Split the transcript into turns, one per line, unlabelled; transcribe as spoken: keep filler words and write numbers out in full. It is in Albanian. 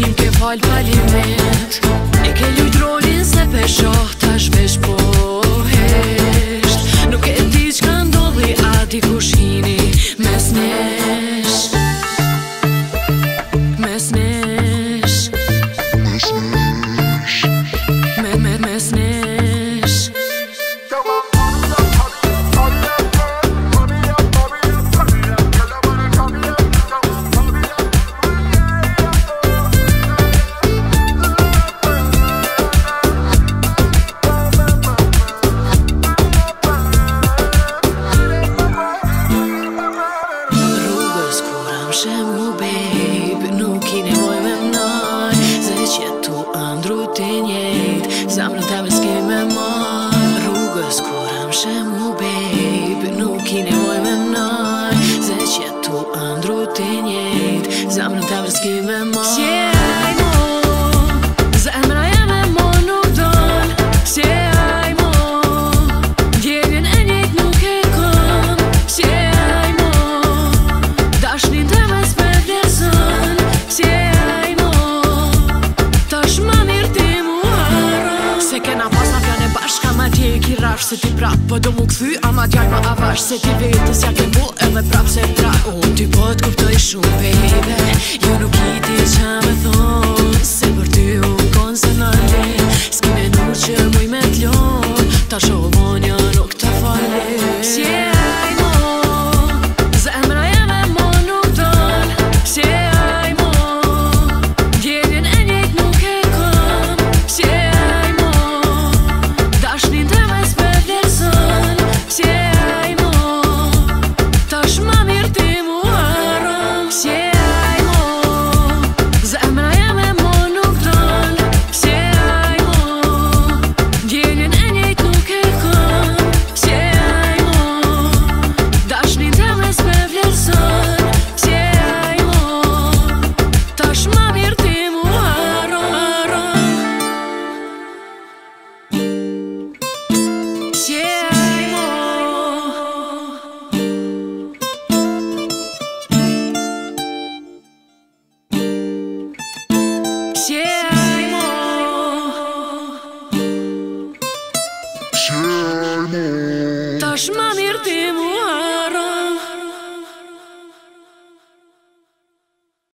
shim ke fal faliment. E ke lujt rolin se peshoh tash vesh po hesht. Nuk e di çka ndodhi ati kush hini mes nesh. Mes nesh Mes nesh Me, me, mes nesh Rrugës kur am shemu babe, nuk i nevoj me mnaj, se që tu andru ti njejt, zamrën ta me s'ke me marr. Rrugës kur am shemu babe, nuk i nevoj me mnaj, se që tu andru ti njejt, zamrën ta me s'ke me marr. Si aj mo, zemra jeme mo nuk don, si aj mo, djelin e njejt nuk e kom, si aj mo, dashnin te me s'pe vlerëson, si aj mo, tash ma mirë ti mu harron. Se kena pas na fjane bashka ma tje ki rash, se ti prap po do mu kthy, ama djaj ma avash, se ti vetës ja ke bu edhe prap se pra. Unë ty po t'kuptoj shumë baby, jo nuk i di qa me thon, se për ty u kon se nale, s'ki menu që muj me t'lon, tash o vonja nuk ta fale. Si aj mo, zemra jeme mo nuk don, si aj mo, djelin e njejt nuk e kom, si aj mo, dashnin te me s'pe vlerëson, si aj mo, tash ma mirë ti mu harron. Si aj mo, zemra jeme mo nuk don, si aj mo, djelin e njejt nuk e kom, si aj mo, dashnin te me s'pe vlerëson, si aj mo, tash ma mirë ti mu harron. Si aj mo, si aj mo, tash ma mirë ti mu harron.